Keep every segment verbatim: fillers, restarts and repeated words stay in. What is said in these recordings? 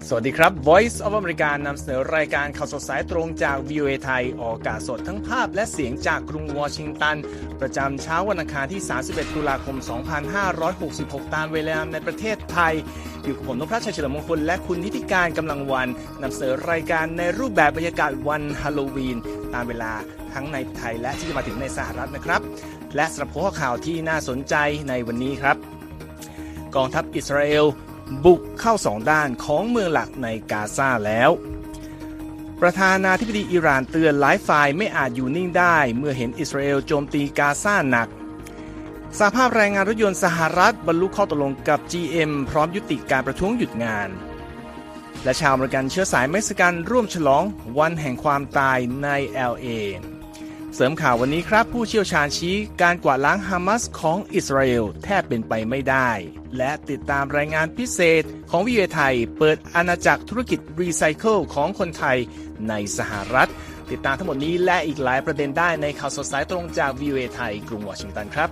สวัสดีครับ Voice of America นำเสนอรายการข่าวสดสายตรงจาก วี โอ เอ ไทยออกอากาศสดทั้งภาพและเสียงจากกรุงวอชิงตันประจำเช้าวันอังคารที่สามสิบเอ็ดตุลาคมสองพันห้าร้อยหกสิบหกตามเวลาในประเทศไทยอยู่กับผมนพรัชชัยเฉลิมมงคลและคุณนิติการกำลังวันนำเสนอรายการในรูปแบบบรรยากาศวันฮาโลวีนตามเวลาทั้งในไทยและที่จะมาถึงในสหรัฐนะครับและสำหรับหัวข่าวที่น่าสนใจในวันนี้ครับกองทัพอิสราเอลบุกเข้าสองด้านของเมืองหลักในกาซาแล้วประธานาธิบดีอิหร่านเตือนหลายฝ่ายไม่อาจอยู่นิ่งได้เมื่อเห็นอิสราเอลโจมตีกาซาหนักสหภาพแรงงานรถยนต์สหรัฐบรรลุข้อตกลงกับ จี เอ็ม พร้อมยุติการประท้วงหยุดงานและชาวอเมริกันเชื้อสายเม็กซิกันร่วมฉลองวันแห่งความตายใน แอล เอ เสริมข่าววันนี้ครับผู้เชี่ยวชาญชี้การกวาดล้างฮามาสของอิสราเอลแทบเป็นไปไม่ได้และติดตามรายงานพิเศษของ วี โอ เอ ไทยเปิดอาณาจักรธุรกิจรีไซเคิลของคนไทยในสหรัฐติดตามทั้งหมดนี้และอีกหลายประเด็นได้ในข่าวสดสายตรงจาก วี โอ เอ ไทยกรุงวอชิงตันครับ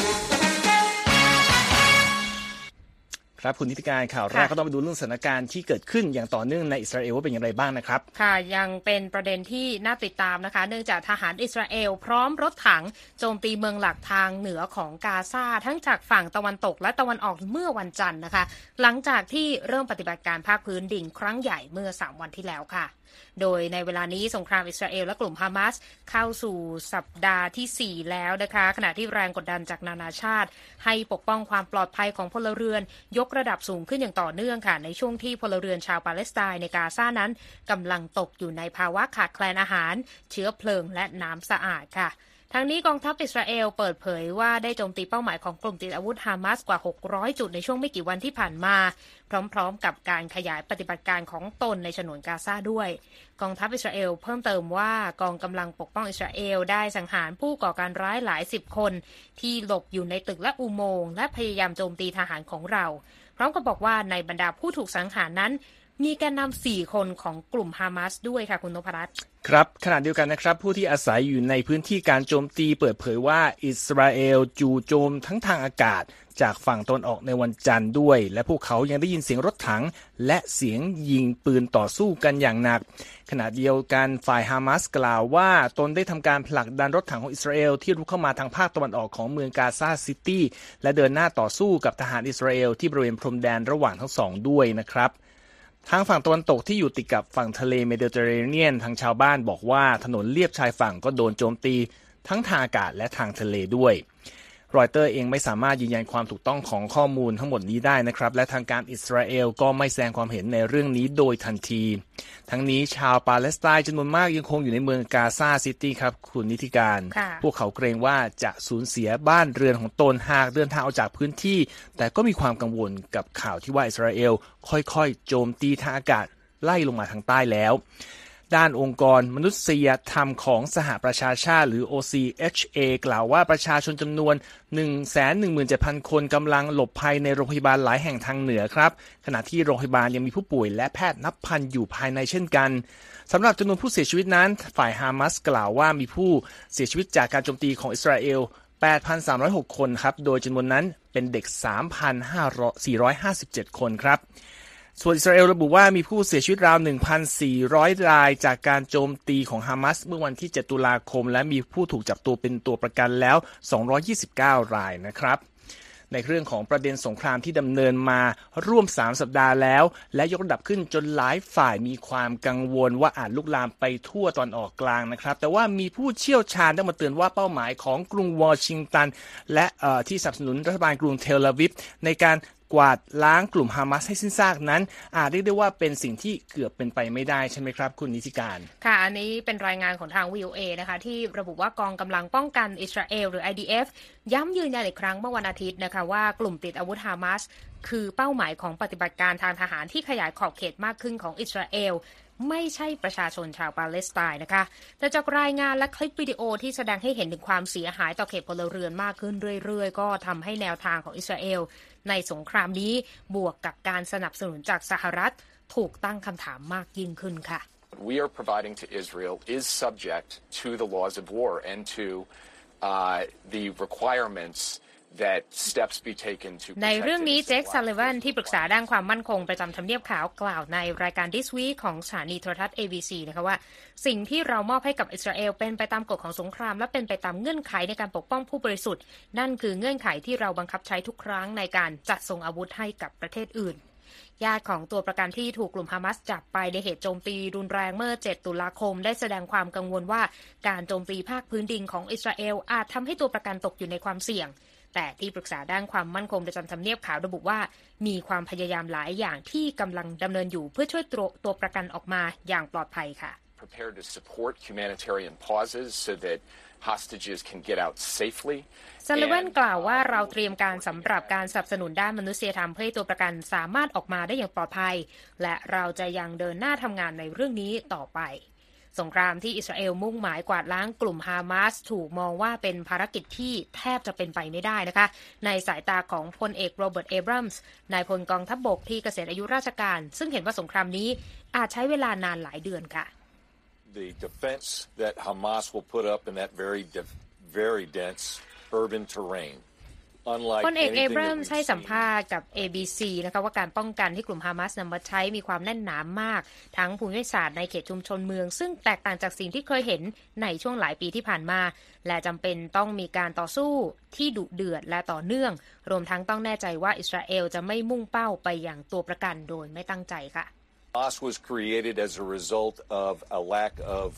ครับคุณนิติการข่าวแรกก็ต้องไปดูเรื่องสถานการณ์ที่เกิดขึ้นอย่างต่อเนื่องในอิสราเอลว่าเป็นอย่างไรบ้างนะครับค่ะยังเป็นประเด็นที่น่าติดตามนะคะเนื่องจากทหารอิสราเอลพร้อมรถถังโจมตีเมืองหลักทางเหนือของกาซาทั้งจากฝั่งตะวันตกและตะวันออกเมื่อวันจันทร์นะคะหลังจากที่เริ่มปฏิบัติการภาคพื้นดินครั้งใหญ่เมื่อสามวันที่แล้วค่ะโดยในเวลานี้สงครามอิสราเอลและกลุ่มฮามาสเข้าสู่สัปดาห์ที่สี่แล้วนะคะขณะที่แรงกดดันจากนานาชาติให้ปกป้องความปลอดภัยของพลเรือนยกระดับสูงขึ้นอย่างต่อเนื่องค่ะในช่วงที่พลเรือนชาวปาเลสไตน์ในกาซานั้นกำลังตกอยู่ในภาวะขาดแคลนอาหารเชื้อเพลิงและน้ำสะอาดค่ะทั้งนี้กองทัพอิสราเอลเปิดเผยว่าได้โจมตีเป้าหมายของกลุ่มติดอาวุธฮามาสกว่าหกร้อยจุดในช่วงไม่กี่วันที่ผ่านมาพร้อมๆกับการขยายปฏิบัติการของตนในฉนวนกาซาด้วยกองทัพอิสราเอลเพิ่มเติมว่ากองกำลังปกป้องอิสราเอลได้สังหารผู้ก่อการร้ายหลายสิบคนที่หลบอยู่ในตึกและอุโมงค์และพยายามโจมตีทหารของเราพร้อมกับบอกว่าในบรรดาผู้ถูกสังหารนั้นมีแกนนำสี่คนของกลุ่มฮามาสด้วยค่ะคุณนพรัตน์ครับขณะเดียวกันนะครับผู้ที่อาศัยอยู่ในพื้นที่การโจมตีเปิดเผยว่าอิสราเอลจู่โจมทั้งทางอากาศจากฝั่งตะวันออกในวันจันทร์ด้วยและพวกเขายังได้ยินเสียงรถถังและเสียงยิงปืนต่อสู้กันอย่างหนักขณะเดียวกันฝ่ายฮามาสกล่าวว่าตนได้ทำการผลักดันรถถังของอิสราเอลที่รุกเข้ามาทางภาคตะวันออกของเมืองกาซาซิตี้และเดินหน้าต่อสู้กับทหารอิสราเอลที่บริเวณพรมแดนระหว่างทั้งสองด้วยนะครับทางฝั่งตะวันตกที่อยู่ติดกับฝั่งทะเลเมดิเตอร์เรเนียนทางชาวบ้านบอกว่าถนนเลียบชายฝั่งก็โดนโจมตีทั้งทางอากาศและทางทะเลด้วยรอยเตอร์เองไม่สามารถยืนยันความถูกต้องของข้อมูลทั้งหมดนี้ได้นะครับและทางการอิสราเอลก็ไม่แสดงความเห็นในเรื่องนี้โดยทันทีทั้งนี้ชาวปาเลสไตน์จำนวนมากยังคงอยู่ในเมืองกาซาซิตี้ครับคุณนิติการพวกเขาเกรงว่าจะสูญเสียบ้านเรือนของตนหากเดินทางออกจากพื้นที่แต่ก็มีความกังวลกับข่าวที่ว่าอิสราเอลค่อยๆโจมตีทางอากาศไล่ลงมาทางใต้แล้วด้านองค์กรมนุษยธรรมของสหประชาชาติหรือ โอ ซี เอช เอ กล่าวว่าประชาชนจำนวน หนึ่งแสนหนึ่งหมื่นเจ็ดพัน คนกำลังหลบภัยในโรงพยาบาลหลายแห่งทางเหนือครับขณะที่โรงพยาบาลยังมีผู้ป่วยและแพทย์นับพันอยู่ภายในเช่นกันสำหรับจำนวนผู้เสียชีวิตนั้นฝ่ายฮามาสกล่าวว่ามีผู้เสียชีวิตจากการโจมตีของอิสราเอล แปดพันสามร้อยหก คนครับโดยจำนวนนั้นเป็นเด็ก สามพันสี่ร้อยห้าสิบเจ็ด คนครับส่วนอิสราเอลระบุว่ามีผู้เสียชีวิตราว หนึ่งพันสี่ร้อย รายจากการโจมตีของฮามาสเมื่อวันที่เจ็ดตุลาคมและมีผู้ถูกจับตัวเป็นตัวประกันแล้วสองร้อยยี่สิบเก้ารายนะครับในเรื่องของประเด็นสงครามที่ดำเนินมาร่วมสามสัปดาห์แล้วและยกระดับขึ้นจนหลายฝ่ายมีความกังวลว่าอาจลุกลามไปทั่วตอนออกกลางนะครับแต่ว่ามีผู้เชี่ยวชาญได้มาเตือนว่าเป้าหมายของกรุงวอชิงตันและที่สนับสนุนรัฐบาลกรุงเทลอาวิฟในการกวาดล้างกลุ่มฮามาสให้สิ้นซากนั้นอาจเรียกได้ว่าเป็นสิ่งที่เกือบเป็นไปไม่ได้ใช่ไหมครับคุณนิติการค่ะอันนี้เป็นรายงานของทาง วี โอ เอ นะคะที่ระบุว่ากองกำลังป้องกันอิสราเอลหรือ ไอ ดี เอฟ ย้ำยืนยันอีกครั้งเมื่อวันอาทิตย์นะคะว่ากลุ่มติดอาวุธฮามาสคือเป้าหมายของปฏิบัติการทางทหารที่ขยายขอบเขตมากขึ้นของอิสราเอลไม่ใช่ประชาชนชาวปาเลสไตน์นะคะแต่จากรายงานและคลิปวิดีโอที่แสดงให้เห็นถึงความเสียหายต่อเขตพลเรือนมากขึ้นเรื่อยๆก็ทำให้แนวทางของอิสราเอลในสงครามนี้บวกกับการสนับสนุนจากสหรัฐถูกตั้งคำถามมากยิ่งขึ้นค่ะ We are providing to Israel is subject to the laws of war and to uh, the requirements that steps be taken to ในเรื่องนี้เจค ซัลลิวัน protect ที่ปรึกษาด้านความมั่นคงประจำทำเนียบขาวกล่าวในรายการ This Week ของสถานีโทรทัศน์ เอ บี ซี นะคะว่าสิ่งที่เรามอบให้กับอิสราเอลเป็นไปตามกฎของสงครามและเป็นไปตามเงื่อนไขในการปกป้องผู้บริสุทธิ์นั่นคือเงื่อนไขที่เราบังคับใช้ทุกครั้งในการจัดส่งอาวุธให้กับประเทศอื่นญาติของตัวประกันที่ถูกกลุ่มฮามาสจับไปในเหตุโจมตีรุนแรงเมื่อเจ็ดตุลาคมได้แสดงความกังวลว่าการโจมตีภาคพื้นดินของอิสราเอลอาจทำให้ตัวประกันตกอยู่ในความเสี่ยงแต่ที่ปรึกษาด้านความมั่นคงประจำทำเนียบขาวระบุว่ามีความพยายามหลายอย่างที่กำลังดำเนินอยู่เพื่อช่วยตัวตัวประกันออกมาอย่างปลอดภัยค่ะ prepared to support humanitarian pauses so that hostages can get out safely ซัลลิวันกล่าวว่าเราเตรียมการสำหรับการสนับสนุนด้านมนุษยธรรมเพื่อให้ตัวประกันสามารถออกมาได้อย่างปลอดภัยและเราจะยังเดินหน้าทำงานในเรื่องนี้ต่อไปสงครามที่อิสราเอลมุ่งหมายกวาดล้างกลุ่มฮามาสถูกมองว่าเป็นภารกิจที่แทบจะเป็นไปไม่ได้นะคะในสายตาของพลเอกโรเบิร์ต เอบรัมส์นายพลกองทัพบกที่เกษียณอายุราชการซึ่งเห็นว่าสงครามนี้อาจใช้เวลานานหลายเดือนค่ะ The defense that Hamas will put up in that very very dense urban terrain พลเอกเอบรัมส์ให้สัมภาษณ์กับ เอ บี ซี นะคะว่าการป้องกันที่กลุ่มฮามาสนำมาใช้มีความแน่นหนามากทั้งภูมิศาสตร์ในเขตชุมชนเมืองซึ่งแตกต่างจากสิ่งที่เคยเห็นในช่วงหลายปีที่ผ่านมาและจำเป็นต้องมีการต่อสู้ที่ดุเดือดและต่อเนื่องรวมทั้งต้องแน่ใจว่าอิสราเอลจะไม่มุ่งเป้าไปอย่างตัวประกันโดยไม่ตั้งใจค่ะ Hamas was created as a result of a lack of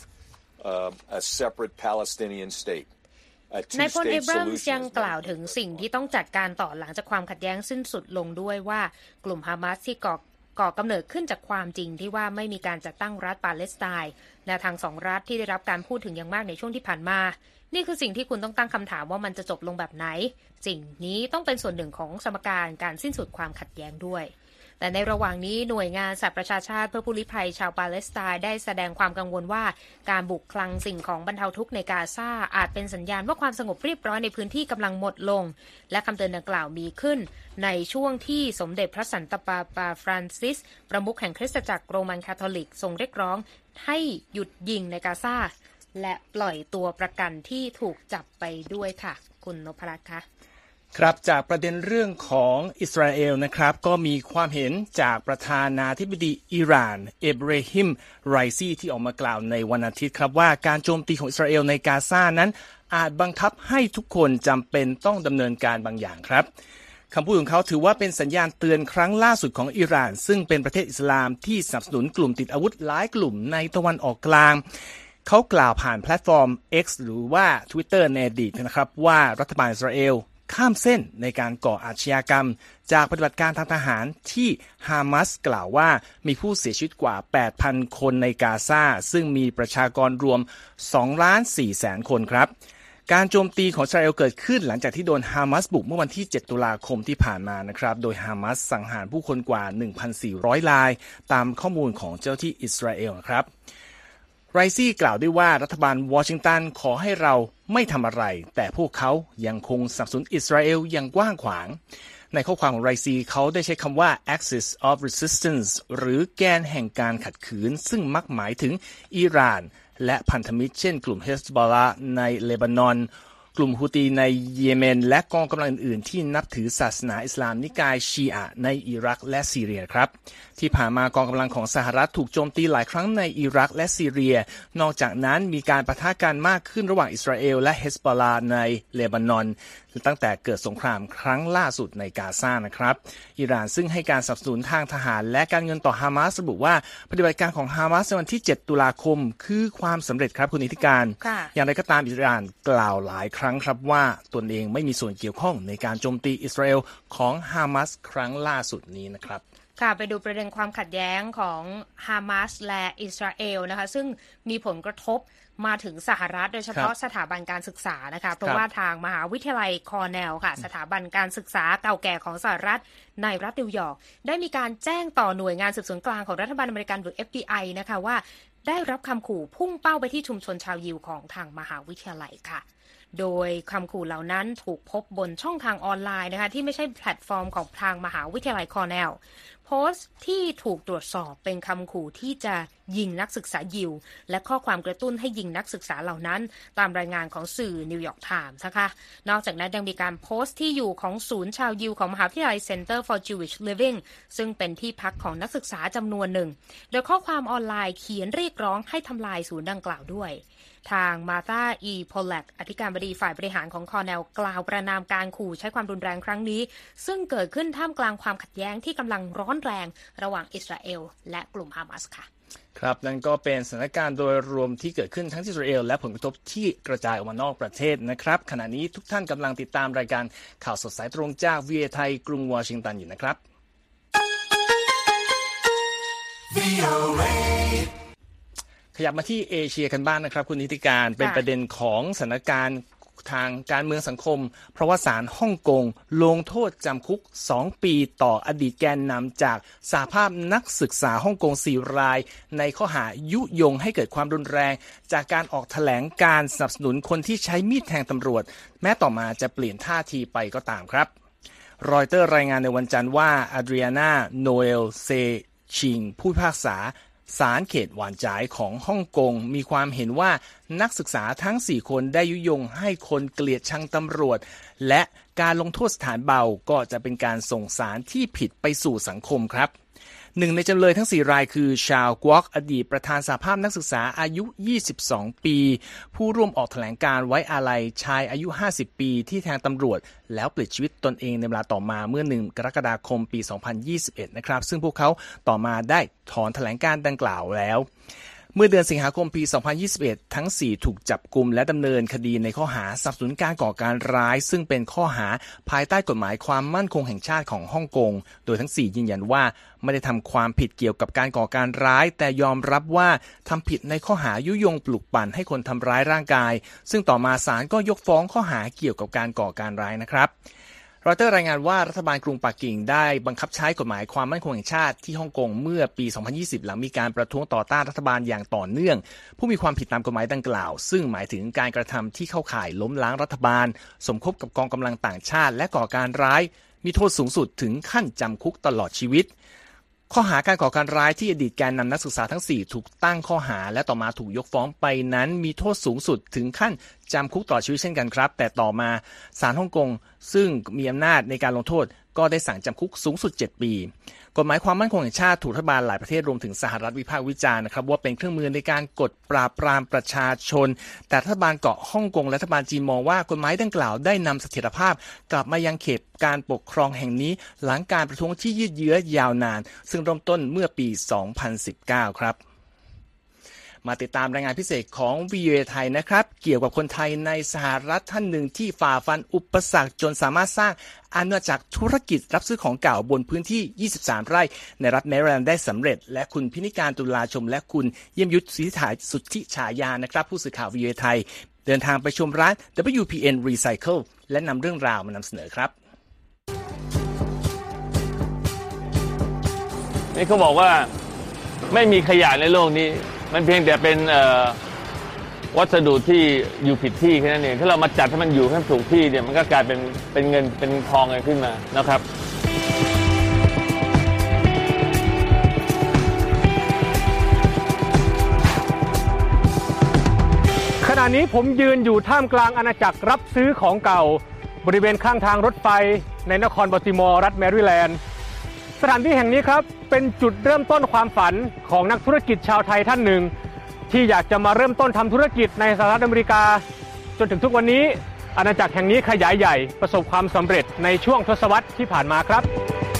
uh, a separate Palestinian state นายพลเอบรัมส์ยังกล่าวถึงสิ่งที่ต้องจัดการต่อหลังจากความขัดแย้งสิ้นสุดลงด้วยว่ากลุ่มฮามาสที่ก่อก่อกำเนิดขึ้นจากความจริงที่ว่าไม่มีการจัดตั้งรัฐปาเลสไตน์แนวทางสองรัฐที่ได้รับการพูดถึงอย่างมากในช่วงที่ผ่านมานี่คือสิ่งที่คุณต้องตั้งคำถามว่ามันจะจบลงแบบไหนสิ่งนี้ต้องเป็นส่วนหนึ่งของสมการการสิ้นสุดความขัดแย้งด้วยแต่ในระหว่างนี้หน่วยงานสหประชาชาติเพื่อผู้ลี้ภัยชาวปาเลสไตน์ได้แสดงความกังวลว่าการบุกคลังสิ่งของบรรเทาทุกข์ในกาซาอาจเป็นสัญญาณว่าความสงบเรียบร้อยในพื้นที่กำลังหมดลงและคำเตือนดังกล่าวมีขึ้นในช่วงที่สมเด็จพระสันตะปาปาฟรานซิสประมุขแห่งคริสตจักรโรมันคาทอลิกทรงเรียกร้องให้หยุดยิงในกาซาและปล่อยตัวประกันที่ถูกจับไปด้วยค่ะคุณนพรัตน์คะครับจากประเด็นเรื่องของอิสราเอลนะครับก็มีความเห็นจากประธานาธิบดีอิหร่านเอบราฮิมไรซีที่ออกมากล่าวในวันอาทิตย์ครับว่าการโจมตีของอิสราเอลในกาซานั้นอาจบังคับให้ทุกคนจำเป็นต้องดำเนินการบางอย่างครับคำพูดของเขาถือว่าเป็นสัญญาณเตือนครั้งล่าสุดของอิหร่านซึ่งเป็นประเทศอิสลามที่สนับสนุนกลุ่มติดอาวุธหลายกลุ่มในตะวันออกกลางเขากล่าวผ่านแพลตฟอร์ม X หรือว่า Twitter ในอดีตนะครับว่ารัฐบาลอิสราเอลข้ามเส้นในการก่ออาชญากรรมจากปฏิบัติการทางทหารที่ฮามาสกล่าวว่ามีผู้เสียชีวิตกว่า แปดพัน คนในกาซาซึ่งมีประชากรรวม สองล้านสี่แสน คนครับการโจมตีของอิสราเอลเกิดขึ้นหลังจากที่โดนฮามาสบุกเมื่อวันที่เจ็ดตุลาคมที่ผ่านมานะครับโดยฮามาสสังหารผู้คนกว่า หนึ่งพันสี่ร้อย รายตามข้อมูลของเจ้าที่อิสราเอลครับไรซี่กล่าวด้วยว่ารัฐบาลวอชิงตันขอให้เราไม่ทำอะไรแต่พวกเขายังคงสนับสนุนอิสราเอลอย่างกว้างขวางในข้อความของไรซีเขาได้ใช้คำว่า axis of resistance หรือแกนแห่งการขัดขืนซึ่งมักหมายถึงอิหร่านและพันธมิตรเช่นกลุ่มเฮสบอลลาในเลบานอนกลุ่มฮูตีในเยเมนและกองกำลังอื่นๆที่นับถือศาสนาอิสลามนิกายชีอะห์ในอิรักและซีเรียครับที่ผ่านมากองกำลังของสหรัฐถูกโจมตีหลายครั้งในอิรักและซีเรียนอกจากนั้นมีการปะทะกันมากขึ้นระหว่างอิสราเอลและเฮสบอลลาในเลบานอนตั้งแต่เกิดสงครามครั้งล่าสุดในกาซานะครับอิหร่านซึ่งให้การสนับสนุนทางทหารและการเงินต่อฮามาสระบุว่าปฏิบัติการของฮามาสในวันที่เจ็ดตุลาคมคือความสำเร็จครับคุณนิติการอย่างไรก็ตามอิหร่านกล่าวหลายครั้งครับว่าตนเองไม่มีส่วนเกี่ยวข้องในการโจมตีอิสราเอลของฮามาสครั้งล่าสุดนี้นะครับค่ะไปดูประเด็นความขัดแย้งของฮามาสและอิสราเอลนะคะซึ่งมีผลกระทบมาถึงสหรัฐโดยเฉพาะสถาบันการศึกษานะคะเพราะว่าทางมหาวิทยาลัยคอร์เนลค่ะสถาบันการศึกษาเก่าแก่ของสหรัฐในรัฐนิวยอร์กได้มีการแจ้งต่อหน่วยงานสืบสวนกลางของรัฐบาลอเมริกันหรือ เอฟ บี ไอ นะคะว่าได้รับคำขู่พุ่งเป้าไปที่ชุมชนชาวยิวของทางมหาวิทยาลัยค่ะโดยคำขู่เหล่านั้นถูกพบบนช่องทางออนไลน์นะคะที่ไม่ใช่แพลตฟอร์มของทางมหาวิทยาลัยคอร์เนลพโพสต์ที่ถูกตรวจสอบเป็นคำขู่ที่จะยิงนักศึกษายิวและข้อความกระตุ้นให้ยิงนักศึกษาเหล่านั้นตามรายงานของสื่อนิวยอร์กไทมส์นะคะนอกจากนั้นยังมีการโพสต์ที่อยู่ของศูนย์ชาวยิวของมหาวิทยาลัย Center for Jewish Living ซึ่งเป็นที่พักของนักศึกษาจำนวนหนึ่งโดยข้อความออนไลน์เขียนเรียกร้องให้ทำลายศูนย์ดังกล่าวด้วยทางมาธา อี โพแลกอธิการบดีฝ่ายบริหารของคอร์เนลกล่าวประณามการขู่ใช้ความรุนแรงครั้งนี้ซึ่งเกิดขึ้นท่ามกลางความขัดแย้งที่กำลังร้อนแรงระหว่างอิสราเอลและกลุ่มฮามาสค่ะครับนั่นก็เป็นสถานการณ์โดยรวมที่เกิดขึ้นทั้งที่อิสราเอลและผลกระทบที่กระจายออกมานอกประเทศนะครับขณะนี้ทุกท่านกำลังติดตามรายการข่าวสดสายตรงจาก วี โอ เอ ไทยกรุงวอชิงตันอยู่นะครับ วี โอ เอขยับมาที่เอเชียกันบ้าง น, นะครับคุณนิติการเป็นประเด็นของสถานการณ์ทางการเมืองสังคมเพราะว่าศาลฮ่องกงลงโทษจำคุกสองปีต่ออดีตแกนนำจากสหภาพนักศึกษาฮ่องกงสี่รายในข้อหายุยงให้เกิดความรุนแรงจากการออกแถลงการสนับสนุนคนที่ใช้มีดแทงตำรวจแม้ต่อมาจะเปลี่ยนท่าทีไปก็ตามครับรอยเตอร์รายงานในวันจันทร์ว่าอาดรีอานาโนเอลเซชิงผู้พิพากษาศาลเขตหวานจ่ายของฮ่องกงมีความเห็นว่านักศึกษาทั้งสี่คนได้ยุยงให้คนเกลียดชังตำรวจและการลงโทษสถานเบาก็จะเป็นการส่งสารที่ผิดไปสู่สังคมครับหนึ่งในจำเลยทั้งสี่รายคือชาวกวอกอดีตประธานสหภาพนักศึกษาอายุยี่สิบสองปีผู้ร่วมออกแถลงการไว้อาลัยชายอายุห้าสิบปีที่แทงตำรวจแล้วปลิดชีวิตตนเองในเวลาต่อมาเมื่อหนึ่งกรกฎาคมปีสองพันยี่สิบเอ็ดนะครับซึ่งพวกเขาต่อมาได้ถอนแถลงการดังกล่าวแล้วเมื่อเดือนสิงหาคมปีสองพันยี่สิบเอ็ดทั้งสี่ถูกจับกุมและดำเนินคดีในข้อหาสนับสนุนการก่อการร้ายซึ่งเป็นข้อหาภายใต้กฎหมายความมั่นคงแห่งชาติของฮ่องกงโดยทั้งสี่ยืนยันว่าไม่ได้ทำความผิดเกี่ยวกับการก่อการร้ายแต่ยอมรับว่าทำผิดในข้อหายุยงปลุกปั่นให้คนทำร้ายร่างกายซึ่งต่อมาศาลก็ยกฟ้องข้อหาเกี่ยวกับการก่อการร้ายนะครับรอยเตอร์รายงานว่ารัฐบาลกรุงปักกิ่งได้บังคับใช้กฎหมายความมั่นคงแห่งชาติที่ฮ่องกงเมื่อปีสองพันยี่สิบหลังมีการประท้วงต่อต้านรัฐบาลอย่างต่อเนื่องผู้มีความผิดตามกฎหมายดังกล่าวซึ่งหมายถึงการกระทำที่เข้าข่ายล้มล้างรัฐบาลสมคบกับกองกำลังต่างชาติและก่อการร้ายมีโทษสูงสุดถึงขั้นจำคุกตลอดชีวิตข้อหาการก่อการร้ายที่อดีตแกนนำนักศึกษาทั้งสี่ถูกตั้งข้อหาและต่อมาถูกยกฟ้องไปนั้นมีโทษสูงสุดถึงขั้นจำคุกตลอดชีวิตเช่นกันครับแต่ต่อมาศาลฮ่องกงซึ่งมีอำนาจในการลงโทษก็ได้สั่งจำคุกสูงสุดเจ็ดปีกฎหมายความมั่นคงแห่งชาติถูกรัฐบาลหลายประเทศรวมถึงสหรัฐวิพากษ์วิจารณ์นะครับว่าเป็นเครื่องมือในการกดปราบปรามประชาชนแต่รัฐบาลเกาะฮ่องกงและรัฐบาลจีนมองว่ากฎหมายดังกล่าวได้นำเสถียรภาพกลับมายังเขตการปกครองแห่งนี้หลังการประท้วงที่ยืดเยื้อยาวนานซึ่งเริ่มต้นเมื่อปีสองพันสิบเก้าครับมาติดตามรายงานพิเศษของ วี โอ เอ ไทยนะครับเกี่ยวกับคนไทยในสหรัฐท่านหนึ่งที่ฝ่าฟันอุปสรรคจนสามารถสร้างอาณาจักรธุรกิจรับซื้อของเก่าบนพื้นที่ยี่สิบสามไร่ในรัฐแมริแลนด์ได้สำเร็จและคุณพินิการตุลาชมและคุณเยี่ยมยุทธสุทธิฉายสุทธิฉายานะครับผู้สื่อข่าว วี โอ เอ ไทยเดินทางไปชมร้าน ดับเบิลยู พี เอ็น Recycle และนำเรื่องราวมานำเสนอครับนี่เขาบอกว่าไม่มีขยะในโลกนี้มันเพียงแต่เป็นวัสดุที่อยู่ผิดที่แค่นั้นเองถ้าเรามาจัดให้มันอยู่ให้ถูกที่เนี่ยมันก็กลายเป็นเป็นเงินเป็นทองกันขึ้นมานะครับขณะนี้ผมยืนอยู่ท่ามกลางอาณาจักรรับซื้อของเก่าบริเวณข้างทางรถไฟในนครบัลติมอร์รัฐแมริแลนด์สถานที่แห่งนี้ครับเป็นจุดเริ่มต้นความฝันของนักธุรกิจชาวไทยท่านหนึ่งที่อยากจะมาเริ่มต้นทำธุรกิจในสหรัฐอเมริกาจนถึงทุกวันนี้อาณาจักรแห่งนี้ขยายใหญ่ประสบความสำเร็จในช่วงทศวรรษที่ผ่านมาครับ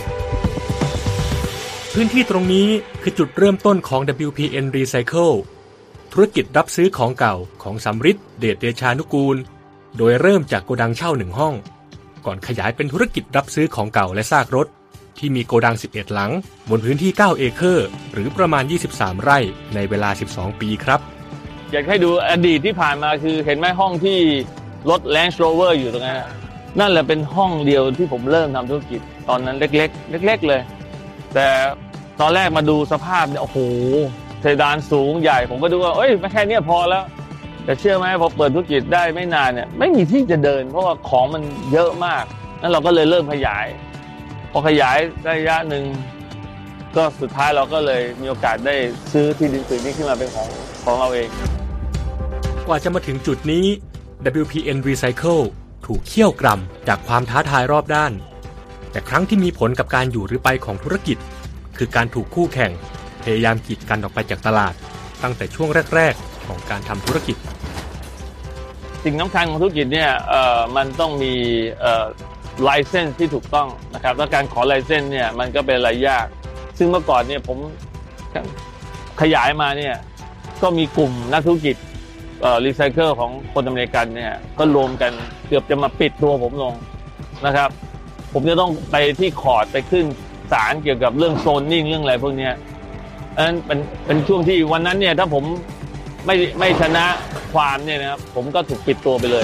พื้นที่ตรงนี้คือจุดเริ่มต้นของ ดับเบิลยู พี เอ็น Recycle ธุรกิจรับซื้อของเก่าของสำริดเดชเดชานุกูลโดยเริ่มจากโกดังเช่าหนึ่งห้องก่อนขยายเป็นธุรกิจรับซื้อของเก่าและซากรถที่มีโกดังสิบเอ็ดหลังบนพื้นที่เก้าเอเคอร์หรือประมาณยี่สิบสามไร่ในเวลาสิบสองปีครับอยากให้ดูอดีตที่ผ่านมาคือเห็นไหมห้องที่รถ Range Rover อยู่ตรงนั้นนั่นแหละเป็นห้องเดียวที่ผมเริ่มทำธุรกิจตอนนั้นเล็กๆเล็กๆเลยแต่ตอนแรกมาดูสภาพเนี่ยโอ้โหเพดานสูงใหญ่ผมก็ดูว่าเอ้ยแค่นี้พอแล้วแต่เชื่อไหมพอเปิดธุรกิจได้ไม่นานเนี่ยไม่มีที่จะเดินเพราะว่าของมันเยอะมากนั่นเราก็เลยเริ่มขยายพอขยายระยะหนึ่งก็สุดท้ายเราก็เลยมีโอกาสได้ซื้อที่ดินผืนนี้ขึ้นมาเป็นของของเราเองกว่าจะมาถึงจุดนี้ ดับเบิลยู พี เอ็น Recycle ถูกเคี่ยวกรำจากความท้าทายรอบด้านแต่ครั้งที่มีผลกับการอยู่หรือไปของธุรกิจคือการถูกคู่แข่งพยายามกีดกันออกไปจากตลาดตั้งแต่ช่วงแรกๆของการทำธุรกิจสิ่งสำคัญของธุรกิจเนี่ยเอ่อมันต้องมีเอ่อไลเซนส์ที่ถูกต้องนะครับและการขอไลเซนส์เนี่ยมันก็เป็นอะไรยากซึ่งเมื่อก่อนเนี่ยผมขยายมาเนี่ยก็มีกลุ่มนักธุรกิจเอ่อรีไซเคิลของคนอเมริกันเนี่ยก็รวมกันเกือบจะมาปิดตัวผมลงนะครับผมจะต้องไปที่คอร์ตไปขึ้นศาลเกี่ยวกับเรื่องโซนนิ่งเรื่องอะไรพวกนี้อันนั้นเป็นเป็นช่วงที่วันนั้นเนี่ยถ้าผมไม่ไม่ชนะความเนี่ยนะครับผมก็ถูกปิดตัวไปเลย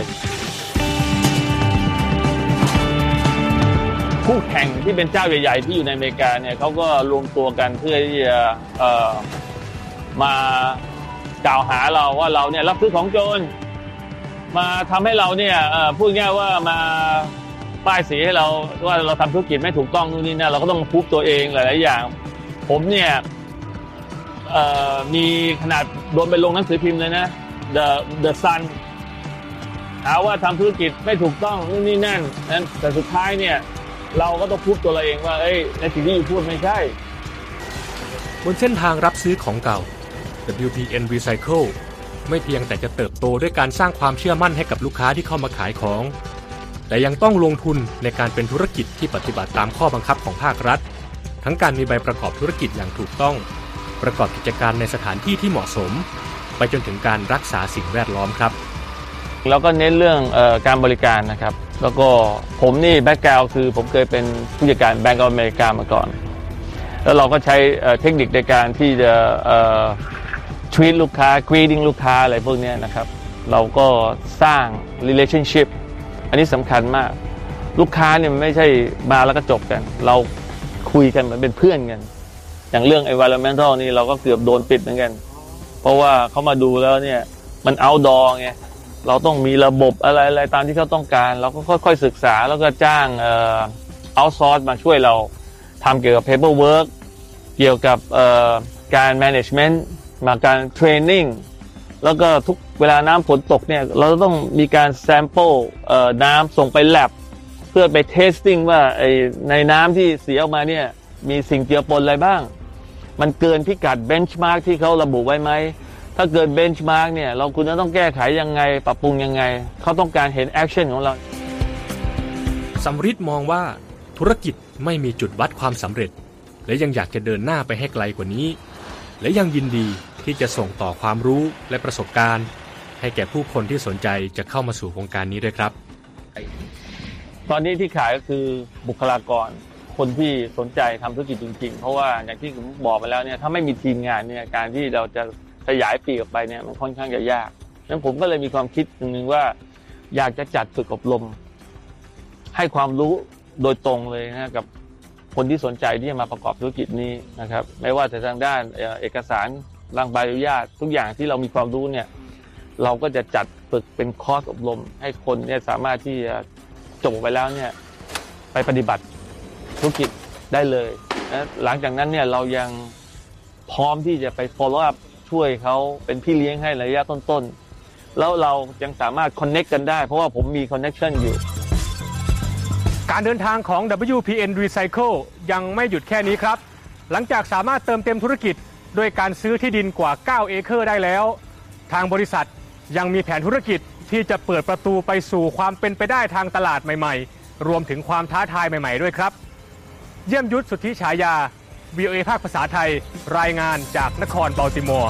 คู่แข่งที่เป็นเจ้าใหญ่ๆที่อยู่ในอเมริกาเนี่ยเขาก็รวมตัวกันเพื่อที่จะเอ่อมากล่าวหาเราว่าเราเนี่ยรับซื้อของโจรมาทำให้เราเนี่ยเอ่อพูดง่ายว่ามาป้ายสีให้เราว่าเราทำธุรกิจไม่ถูกต้องนู่นนี่นั่นเราก็ต้องพูดตัวเองหลายๆอย่างผมเนี่ยเอ่อมีขนาดโดนไปลงหนังสือพิมพ์เลยนะ The The Sun หาว่าทำธุรกิจไม่ถูกต้องนู่นนี่นั่นนั้นแต่สุดท้ายเนี่ยเราก็ต้องพูดตัวเราเองว่าเอ้ยในสิ่งที่อยู่พูดไม่ใช่บนเส้นทางรับซื้อของเก่า ดับเบิลยู พี เอ็น Recycle ไม่เพียงแต่จะเติบโตด้วยการสร้างความเชื่อมั่นให้กับลูกค้าที่เข้ามาขายของแต่ยังต้องลงทุนในการเป็นธุรกิจที่ปฏิบัติตามข้อบังคับของภาครัฐทั้งการมีใบประกอบธุรกิจอย่างถูกต้องประกอบกิจการในสถานที่ที่เหมาะสมไปจนถึงการรักษาสิ่งแวดล้อมครับแล้วก็เน้นเรื่องเอ่อการบริการนะครับแล้วก็ผมนี่แบ็คกราวด์คือผมเคยเป็นผู้จัดการแบงก์อเมริกามาก่อนแล้วเราก็ใช้เทคนิคในการที่จะเอ่อ treat ลูกค้า greeting ลูกค้าอะไรพวกนี้นะครับเราก็สร้าง relationship อันนี้สำคัญมากลูกค้าเนี่ยไม่ใช่มาแล้วก็จบกันเราคุยกันเหมือนเป็นเพื่อนกันอย่างเรื่อง environmental นี่เราก็เกือบโดนปิดเหมือนกันเพราะว่าเขามาดูแล้วเนี่ยมัน outdoor ไงเราต้องมีระบบอะไรๆตามที่เขาต้องการเราก็ค่อยๆศึกษาแล้วก็จ้างเอ่อ outsource มาช่วยเราทำเกี่ยวกับ paperwork เกี่ยวกับเอ่อการ management มาการ training แล้วก็ทุกเวลาน้ำฝนตกเนี่ยเราต้องมีการ sample เอ่อน้ำส่งไป lab เพื่อไป testing ว่าไอ้ในน้ำที่เสียออกมาเนี่ยมีสิ่งเจือปนอะไรบ้างมันเกินพิกัด benchmark ที่เขาระบุไว้ไหมถ้าเกิด benchmark เนี่ยเราคุณจะต้องแก้ไขยังไงปรับปรุงยังไงเขาต้องการเห็น action ของเราสำริดมองว่าธุรกิจไม่มีจุดวัดความสำเร็จและยังอยากจะเดินหน้าไปให้ไกลกว่านี้และยังยินดีที่จะส่งต่อความรู้และประสบการณ์ให้แก่ผู้คนที่สนใจจะเข้ามาสู่วงการนี้ด้วยครับตอนนี้ที่ขายก็คือบุคลากรคนที่สนใจทำธุรกิจจริงๆเพราะว่าอย่างที่ผมบอกไปแล้วเนี่ยถ้าไม่มีทีมงานเนี่ยการที่เราจะขยายปีกออกไปเนี่ยมันค่อนข้างจะยากงั้นผมก็เลยมีความคิดนึงว่าอยากจะจัดฝึกอบรมให้ความรู้โดยตรงเลยนะกับคนที่สนใจที่จะมาประกอบธุรกิจนี้นะครับไม่ว่าจะทางด้านเอกสารร่างใบอนุญาตทุกอย่างที่เรามีความรู้เนี่ยเราก็จะจัดฝึกเป็นคอร์สอบรมให้คนเนี่ยสามารถที่จะจบไปแล้วเนี่ยไปปฏิบัติธุรกิจได้เลยนะหลังจากนั้นเนี่ยเรายังพร้อมที่จะไป follow up ช่วยเขาเป็นพี่เลี้ยงให้ระยะต้นๆแล้วเรายังสามารถ connect กันได้เพราะว่าผมมี connection อยู่การเดินทางของ ดับเบิลยู พี เอ็น Recycle ยังไม่หยุดแค่นี้ครับหลังจากสามารถเติมเต็มธุรกิจด้วยการซื้อที่ดินกว่าเก้าเอเคอร์ได้แล้วทางบริษัทยังมีแผนธุรกิจที่จะเปิดประตูไปสู่ความเป็นไปได้ทางตลาดใหม่ๆรวมถึงความท้าทายใหม่ๆด้วยครับเยี่ยมยุทธสุทธิฉายา วี โอ เอ ภาคภาษาไทยรายงานจากนครบัลติมอร์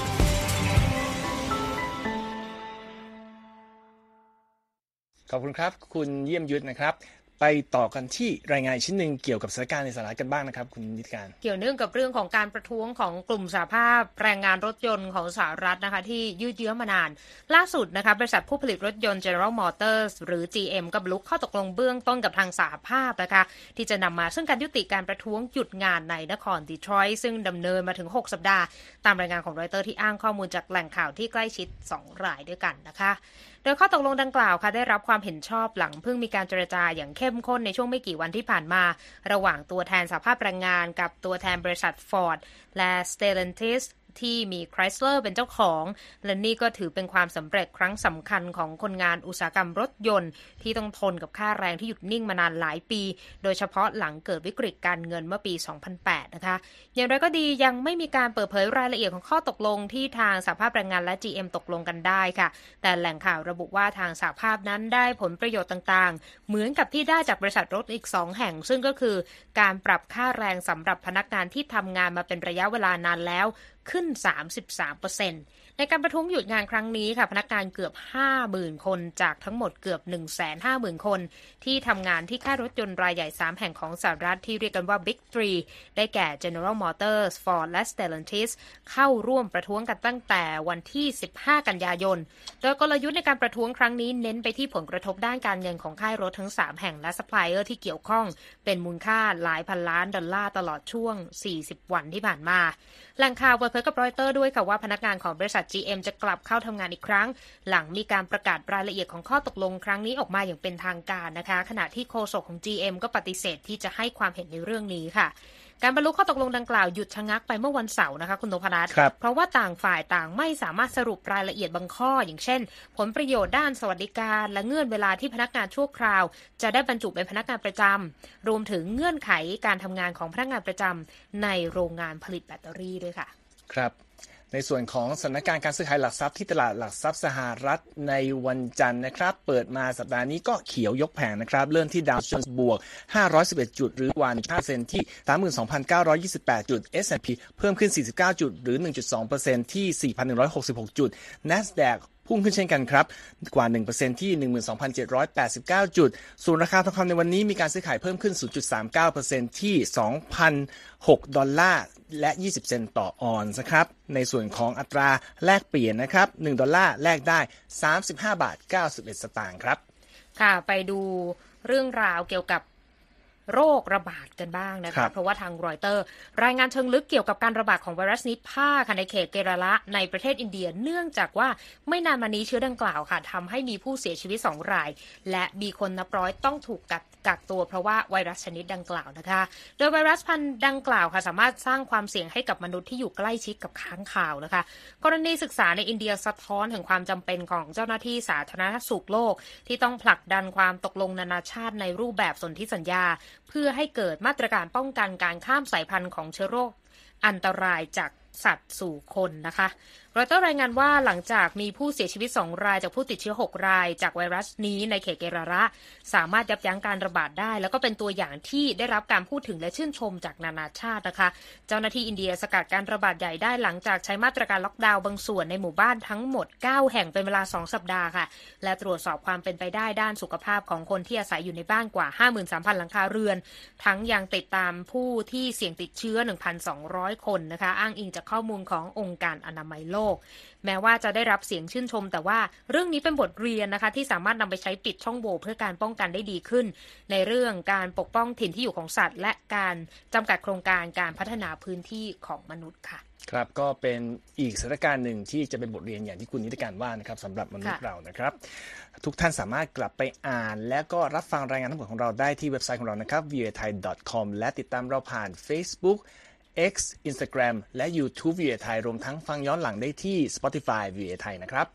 ขอบคุณครับคุณเยี่ยมยุทธนะครับไปต่อกันที่รายงานชิ้นหนึ่งเกี่ยวกับสถานการณ์ในสหรัฐกันบ้างนะครับคุณนิติการเกี่ยวเนื่องกับเรื่องของการประท้วงของกลุ่มสหภาพแรงงานรถยนต์ของสหรัฐนะคะที่ยืดเยื้อมานานล่าสุดนะคะบริษัทผู้ผลิตรถยนต์ General Motors หรือ จี เอ็ม กับบลุกข้อตกลงเบื้องต้นกับทางสหภาพนะคะที่จะนำมาซึ่งการยุติการประท้วงหยุดงานในนครดีทรอยต์ซึ่งดำเนินมาถึงหกสัปดาห์ตามรายงานของรอยเตอร์ที่อ้างข้อมูลจากแหล่งข่าวที่ใกล้ชิดสองรายด้วยกันนะคะโดยข้อตกลงดังกล่าวค่ะได้รับความเห็นชอบหลังเพิ่งมีการเจรจาอย่างเข้มข้นในช่วงไม่กี่วันที่ผ่านมาระหว่างตัวแทนสหภาพแรงงานกับตัวแทนบริษัท Ford และ Stellantisที่มี Chrysler เป็นเจ้าของและนี่ก็ถือเป็นความสำเร็จครั้งสำคัญของคนงานอุตสาหกรรมรถยนต์ที่ต้องทนกับค่าแรงที่หยุดนิ่งมานานหลายปีโดยเฉพาะหลังเกิดวิกฤตการเงินเมื่อปี สองพันแปด นะคะอย่างไรก็ดียังไม่มีการเปิดเผยรายละเอียดของข้อตกลงที่ทางสหภาพแรงงานและ จี เอ็ม ตกลงกันได้ค่ะแต่แหล่งข่าวระบุว่าทางสหภาพนั้นได้ผลประโยชน์ต่างๆเหมือนกับที่ได้จากบริษัทรถอีกสองแห่งซึ่งก็คือการปรับค่าแรงสำหรับพนักงานที่ทำงานมาเป็นระยะเวลานานแล้วขึ้น สามสิบสามเปอร์เซ็นต์ ในการประท้วงหยุดงานครั้งนี้ค่ะพนักงานเกือบ ห้าหมื่น คนจากทั้งหมดเกือบ หนึ่งแสนห้าหมื่น คนที่ทำงานที่ค่ายรถยนต์รายใหญ่สามแห่งของสหรัฐที่เรียกกันว่า Big Three ได้แก่ General Motors, Ford และ Stellantis เข้าร่วมประท้วงกันตั้งแต่วันที่ สิบห้า กันยายนโดยกลยุทธ์ในการประท้วงครั้งนี้เน้นไปที่ผลกระทบด้านการเงินของค่ายรถทั้งสามแห่งและซัพพลายเออร์ที่เกี่ยวข้องเป็นมูลค่าหลายพันล้านดอลลาร์ตลอดช่วงสี่สิบวันที่ผ่านมาแหล่งข่าวเปิดเผยกับรอยเตอร์ด้วยค่ะว่าพนักงานของบริษัท จี เอ็ม จะกลับเข้าทำงานอีกครั้งหลังมีการประกาศรายละเอียดของข้อตกลงครั้งนี้ออกมาอย่างเป็นทางการนะคะขณะที่โฆษกของ จี เอ็ม ก็ปฏิเสธที่จะให้ความเห็นในเรื่องนี้ค่ะการบรรลุข้อตกลงดังกล่าวหยุดชะงักไปเมื่อวันเสาร์นะคะคุณนพรัตน์เพราะว่าต่างฝ่ายต่างไม่สามารถสรุปรายละเอียดบางข้ออย่างเช่นผลประโยชน์ด้านสวัสดิการและเงื่อนเวลาที่พนักงานชั่วคราวจะได้บรรจุเป็นพนักงานประจำรวมถึงเงื่อนไขการทำงานของพนักงานประจำในโรงงานผลิตแบตเตอรี่ด้วยค่ะครับในส่วนของสถานการณ์การซื้อขายหลักทรัพย์ที่ตลาดหลักทรัพย์สหรัฐในวันจันทร์นะครับเปิดมาสัปดาห์นี้ก็เขียวยกแผงนะครับเริ่มที่ดาวโจนส์บวกห้าร้อยสิบเอ็ดจุดหรือวัน ห้าเปอร์เซ็นต์ ที่ สามหมื่นสองพันเก้าร้อยยี่สิบแปด จุด เอส แอนด์ พี เพิ่มขึ้นสี่สิบเก้าจุดหรือ หนึ่งจุดสองเปอร์เซ็นต์ ที่ สี่พันหนึ่งร้อยหกสิบหก จุด NASDAQพุ่งขึ้นเช่นกันครับกว่า หนึ่งเปอร์เซ็นต์ ที่ หนึ่งหมื่นสองพันเจ็ดร้อยแปดสิบเก้า จุดส่วนราคาทองคำในวันนี้มีการซื้อขายเพิ่มขึ้น ศูนย์จุดสามเก้าเปอร์เซ็นต์ ที่ สองพันหก ดอลลาร์และยี่สิบเซนต์ต่อออนซ์ครับในส่วนของอัตราแลกเปลี่ยนนะครับหนึ่งดอลลาร์แลกได้สามสิบห้าบาทเก้าสิบเอ็ดสตางค์ครับค่ะไปดูเรื่องราวเกี่ยวกับโรคระบาดกันบ้างนะคะเพราะว่าทางรอยเตอร์รายงานเชิงลึกเกี่ยวกับการระบาดของไวรัสนิพาค่ะในเขตเกราละในประเทศอินเดียเนื่องจากว่าไม่นานมานี้เชื้อดังกล่าวค่ะทำให้มีผู้เสียชีวิตสองรายและมีคนนับร้อยต้องถูกกักกักตัวเพราะว่าไวรัสชนิดดังกล่าวนะคะโดยไวรัสพันธุ์ดังกล่าวค่ะสามารถสร้างความเสี่ยงให้กับมนุษย์ที่อยู่ใกล้ชิดกับค้างคาวนะคะกรณีศึกษาในอินเดียสะท้อนถึงความจำเป็นของเจ้าหน้าที่สาธารณสุขโลกที่ต้องผลักดันความตกลงนานาชาติในรูปแบบสนธิสัญญาเพื่อให้เกิดมาตรการป้องกันการข้ามสายพันธุ์ของเชื้อโรคอันตรายจากสัตว์สู่คนนะคะรอยเตอร์รายงานว่าหลังจากมีผู้เสียชีวิตสองรายจากผู้ติดเชื้อหกรายจากไวรัสนี้ในเขตเกราละสามารถยับยั้งการระบาดได้แล้วก็เป็นตัวอย่างที่ได้รับการพูดถึงและชื่นชมจากนานาชาตินะคะเจ้าหน้าที่อินเดียสกัดการระบาดใหญ่ได้หลังจากใช้มาตรการล็อกดาวน์บางส่วนในหมู่บ้านทั้งหมดเก้าแห่งเป็นเวลาสองสัปดาห์ค่ะและตรวจสอบความเป็นไปได้ด้านสุขภาพของคนที่อาศัยอยู่ในบ้านกว่า ห้าหมื่นสามพัน หลังคาเรือนทั้งยังติดตามผู้ที่เสี่ยงติดเชื้อ หนึ่งพันสองร้อย คนนะคะอ้างอิงจากข้อมูลขององค์การอนามัยโลกแม้ว่าจะได้รับเสียงชื่นชมแต่ว่าเรื่องนี้เป็นบทเรียนนะคะที่สามารถนำไปใช้ปิดช่องโหว่เพื่อการป้องกันได้ดีขึ้นในเรื่องการปกป้องถิ่นที่อยู่ของสัตว์และการจำกัดโครงการการพัฒนาพื้นที่ของมนุษย์ค่ะครับก็เป็นอีกสถานการณ์หนึ่งที่จะเป็นบทเรียนอย่างที่คุณนิติการว่านะครับสำหรับมนุษย์เรานะครับทุกท่านสามารถกลับไปอ่านและก็รับฟังรายงานทั้งหมดของเราได้ที่เว็บไซต์ของเรานะครับ วี โอ เอ ไทย ดอท คอม และติดตามเราผ่าน Facebook X Instagram และ YouTube วี โอ เอ ไทยรวมทั้งฟังย้อนหลังได้ที่ Spotify วี โอ เอ ไทยนะครับ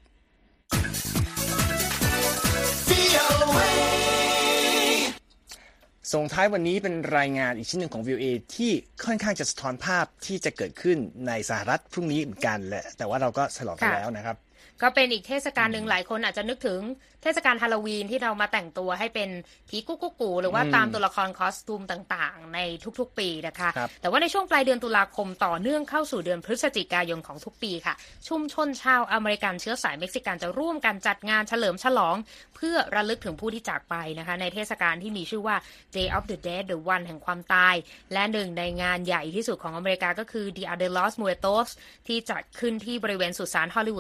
ส่งท้ายวันนี้เป็นรายงานอีกชิ้นหนึ่งของ วี โอ เอ ที่ค่อนข้างจะสะท้อนภาพที่จะเกิดขึ้นในสหรัฐพรุ่งนี้เหมือนกันแหละแต่ว่าเราก็ฉลองกันแล้วนะครับก็เป็นอีกเทศกาลหนึ่งหลายคนอาจจะนึกถึงเทศกาลฮาโลวีนที่เรามาแต่งตัวให้เป็นผีกุ๊กกุ๊กกูหรือว่าตามตัวละครคอสตูมต่างๆในทุกๆปีนะคะแต่ว่าในช่วงปลายเดือนตุลาคมต่อเนื่องเข้าสู่เดือนพฤศจิกายนของทุกปีค่ะชุมชนชาวอเมริกันเชื้อสายเม็กซิกันจะร่วมกันจัดงานเฉลิมฉลองเพื่อระลึกถึงผู้ที่จากไปนะคะในเทศกาลที่มีชื่อว่า Day of the Dead หรือวันแห่งความตายและหนึ่งในงานใหญ่ที่สุดของอเมริกาก็คือ Dia de los Muertos ที่จัดขึ้นที่บริเวณสุสานฮอลลีวูดเซ็น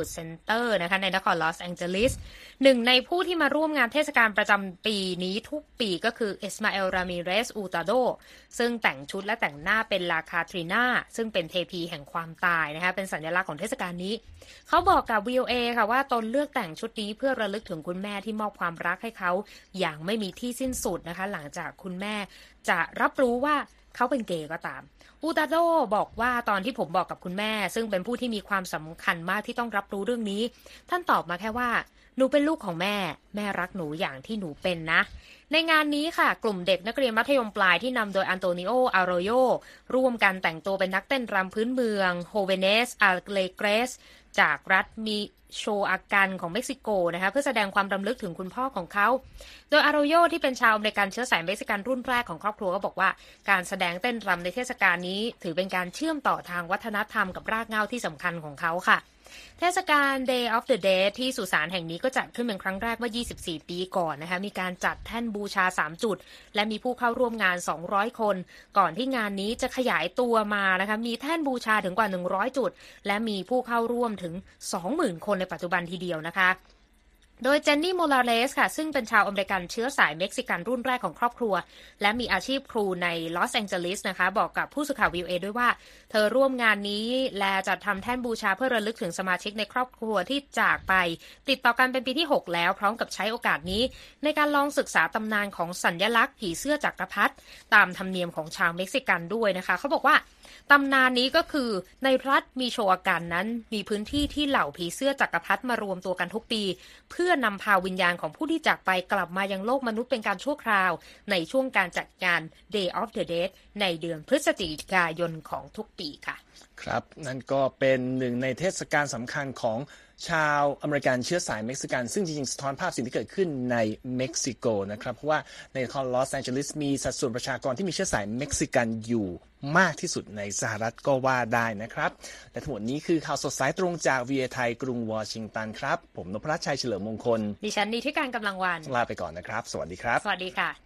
เตอร์นะคะในนครลอสแองเจลิสหนึ่งในผู้ที่มาร่วมงานเทศกาลประจำปีนี้ทุกปีก็คือเอสมาเอล รามิเรส อูตาโดซึ่งแต่งชุดและแต่งหน้าเป็นลาคาทรีนาซึ่งเป็นเทพีแห่งความตายนะคะเป็นสัญลักษณ์ของเทศกาลนี้เขาบอกกับ วี โอ เอ ค่ะว่าตนเลือกแต่งชุดนี้เพื่อระลึกถึงคุณแม่ที่มอบความรักให้เขาอย่างไม่มีที่สิ้นสุดนะคะหลังจากคุณแม่จะรับรู้ว่าเขาเป็นเกย์ก็ตามอูตาโดบอกว่าตอนที่ผมบอกกับคุณแม่ซึ่งเป็นผู้ที่มีความสำคัญมากที่ต้องรับรู้เรื่องนี้ท่านตอบมาแค่ว่าหนูเป็นลูกของแม่แม่รักหนูอย่างที่หนูเป็นนะในงานนี้ค่ะกลุ่มเด็กนักเรียนมัธยมปลายที่นำโดยอันโตนิโอ อาโรโยร่วมกันแต่งตัวเป็นนักเต้นรำพื้นเมืองโฮเวเนส อาเลเกรสจากรัฐมิโชอากันของเม็กซิโกนะคะเพื่อแสดงความรำลึกถึงคุณพ่อของเขาโดยอาโรโยที่เป็นชาวอเมริกันเชื้อสายเม็กซิกันรุ่นแรกของครอบครัวก็บอกว่าการแสดงเต้นรำในเทศกาลนี้ถือเป็นการเชื่อมต่อทางวัฒนธรรมกับรากเหง้าที่สำคัญของเขาค่ะเทศกาล Day of the Dead ที่สุสานแห่งนี้ก็จัดขึ้นเป็นครั้งแรกเมื่อยี่สิบสี่ปีก่อนนะคะมีการจัดแท่นบูชาสามจุดและมีผู้เข้าร่วมงานสองร้อยคนก่อนที่งานนี้จะขยายตัวมานะคะมีแท่นบูชาถึงกว่าหนึ่งร้อยจุดและมีผู้เข้าร่วมถึง สองหมื่น คนในปัจจุบันทีเดียวนะคะโดยเจนนี่โมราเลสค่ะซึ่งเป็นชาวอเมริกันเชื้อสายเม็กซิกันรุ่นแรกของครอบครัวและมีอาชีพครูในลอสแองเจลิสนะคะบอกกับผู้สื่อข่าว วี โอ เอ ด้วยว่าเธอร่วมงานนี้และจัดทำแท่นบูชาเพื่อระลึกถึงสมาชิกในครอบครัวที่จากไปติดต่อกันเป็นปีที่หกแล้วพร้อมกับใช้โอกาสนี้ในการลองศึกษาตำนานของสัญลักษณ์ผีเสื้อจักรพรรดิตามธรรมเนียมของชาวเม็กซิกันด้วยนะคะเขาบอกว่าตำนานนี้ก็คือในรัฐมิโชอากันนั้นมีพื้นที่ที่เหล่าผีเสื้อจักรพรรดิมารวมตัวกันทุกปีเพื่อนำพาวิญญาณของผู้ที่จากไปกลับมายังโลกมนุษย์เป็นการชั่วคราวในช่วงการจัดงาน Day of the Dead ในเดือนพฤศจิกายนของทุกปีค่ะครับนั่นก็เป็นหนึ่งในเทศกาลสำคัญของชาวอเมริกันเชื้อสายเม็กซิกันซึ่งจริงๆสะท้อนภาพสิ่งที่เกิดขึ้นในเม็กซิโกนะครับเพราะว่าในนครลอสแองเจลิสมีสัดส่วนประชากรที่มีเชื้อสายเม็กซิกันอยู่มากที่สุดในสหรัฐก็ว่าได้นะครับและทั้งหมดนี้คือข่าวสดสายตรงจาก วี โอ เอ ไทยกรุงวอชิงตันครับผมนพรัตน์ชัยเฉลิมมงคลดิฉันนิธิการกำลังวันลาไปก่อนนะครับสวัสดีครับสวัสดีค่ะ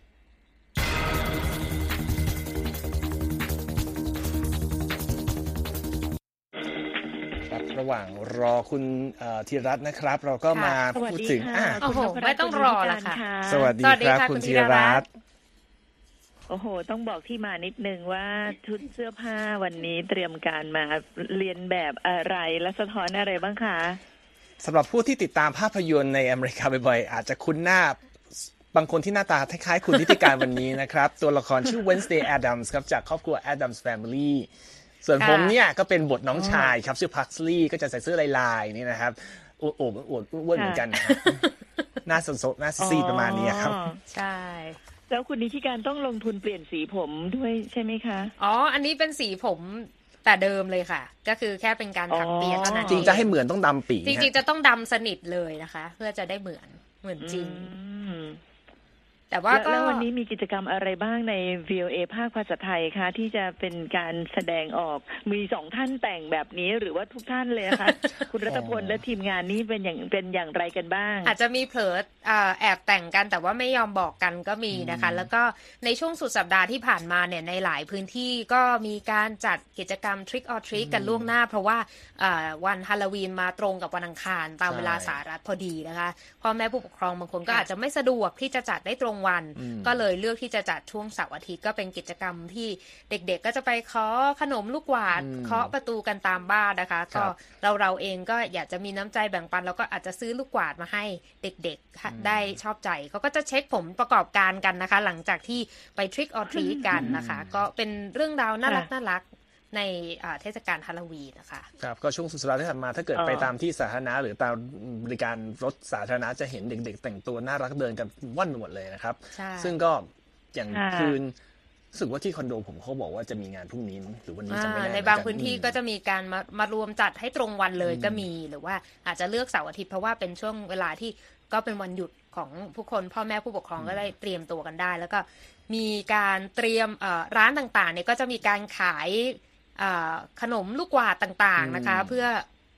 ระหว่างรอคุณธีรัตน์นะครับเราก็มาพูดถึงอ่ะโอ้โหไม่ต้องรอละค่ะสวัสดีครับคุณธีรัตน์โอ้โหต้องบอกที่มานิดนึงว่าชุดเสื้อผ้าวันนี้เตรียมการมาเรียนแบบอะไรและสะท้อนอะไรบ้างคะสำหรับผู้ที่ติดตามภาพยนตร์ในอเมริกาบ่อยๆอาจจะคุ้นหน้าบางคนที่หน้าตาคล้ายๆคุณนิติการวันนี้นะครับตัวละครชื่อ Wednesday Addams ครับจากครอบครัว Addams Familyส่วนผมเนี่ยก็เป็นบทน้องชายครับชื่อพักซ์ลีย์ก็จะใส่เสื้อลายๆนี่นะครับอวดอวดอวดอ้วนเหมือนกันนะครับหน้าสดๆหน้าซีดประมาณนี้ครับใช่แล้วคุณนิติการต้องลงทุนเปลี่ยนสีผมด้วยใช่ไหมคะอ๋ออันนี้เป็นสีผมแต่เดิมเลยค่ะก็คือแค่เป็นการถักเปียเท่านั้นจริงจะให้เหมือนต้องดำปีจริงๆจะต้องดำสนิทเลยนะคะเพื่อจะได้เหมือนเหมือนจริงแต่ว่าแล้ววันนี้มีกิจกรรมอะไรบ้างใน วี โอ เอ ภาคภาษาไทยคะที่จะเป็นการแสดงออกมีสองท่านแต่งแบบนี้หรือว่าทุกท่านเลยคะ คุณรัตพลและทีมงานนี้เป็นอย่างเป็นอย่างไรกันบ้างอาจจะมีเผลอแอบแต่งกันแต่ว่าไม่ยอมบอกกันก็มีนะคะแล้วก็ในช่วงสุดสัปดาห์ที่ผ่านมาเนี่ยในหลายพื้นที่ก็มีการจัดกิจกรรม Trick or Treat กันล่วงหน้าเพราะว่าวันฮาโลวีนมาตรงกับวันอังคารตามเวลาสหรัฐพอดีนะคะพ่อแม่ผู้ปกครองบางคนก็อาจจะไม่สะดวกที่จะจัดได้ตรงวันก็เลยเลือกที่จะจัดช่วงเสาร์อาทิตย์ก็เป็นกิจกรรมที่เด็กๆก็จะไปเคาะขนมลูกหวานเคาะประตูกันตามบ้านนะคะก็เราเราเองก็อยากจะมีน้ำใจแบ่งปันแล้วก็อาจจะซื้อลูกหวานมาให้เด็กๆได้ชอบใจเขาก็จะเช็คผลประกอบการกันนะคะหลังจากที่ไป Trick or Treat กันนะคะก็เป็นเรื่องราวน่ารักน่ารักในเทศกาลฮาโลวีนนะคะครับก็ช่วงสุดสัปดาห์ที่ผ่านมาถ้าเกิดไปตามที่สาธารณะหรือตามบริการรถสาธารณะจะเห็นเด็กๆแต่งตัวน่ารักเดินกันว่อนหมดเลยนะครับซึ่งก็อย่างคืนรู้สึกว่าที่คอนโดผมเขาบอกว่าจะมีงานพรุ่งนี้หรือวันนี้จะไม่แน่ในบางพื้นที่ก็จะมีการมามารวมจัดให้ตรงวันเลยก็มีหรือว่าอาจจะเลือกเสาร์อาทิตย์เพราะว่าเป็นช่วงเวลาที่ก็เป็นวันหยุดของผู้คนพ่อแม่ผู้ปกครองก็ได้เตรียมตัวกันได้แล้วก็มีการเตรียมร้านต่างๆเนี่ยก็จะมีการขายขนมลูกหวาดต่างๆนะคะเพื่อ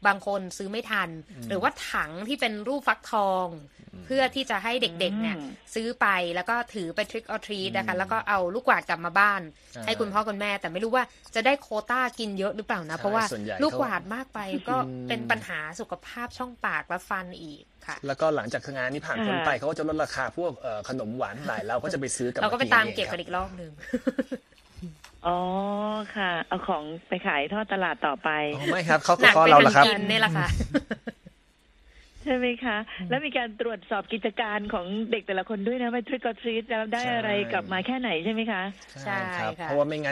บางคนซื้อไม่ทันหรือว่าถังที่เป็นรูปฟักทองเพื่อที่จะให้เด็กๆเนี่ยซื้อไปแล้วก็ถือไป trick or treat นะคะแล้วก็เอาลูกกวาดกลับมาบ้านให้คุณพ่อคุณแม่แต่ไม่รู้ว่าจะได้โควต้ากินเยอะหรือเปล่านะเพราะว่าลูกกวาดมากไปก็เป็นปัญหาสุขภาพช่องปากและฟันอีกค่ะแล้วก็หลังจากงานนี้ผ่านพ้นไปเขาก็จะลดราคาพวกขนมหวานหลายเราก็จะไปซื้อกับเราก็ไปตามเก็บกันอีกรอบนึงอ๋อค่ะเอาของไปขายทอดตลาดต่อไปไม่ครับเขาก็เราละครับนี่แหละค่ะใช่ไหมคะแล้วมีการตรวจสอบกิจการของเด็กแต่ละคนด้วยนะว่า trick or treat แล้วได้อะไรกลับมาแค่ไหนใช่ไหมคะใช่ครับเพราะว่าไม่งั้น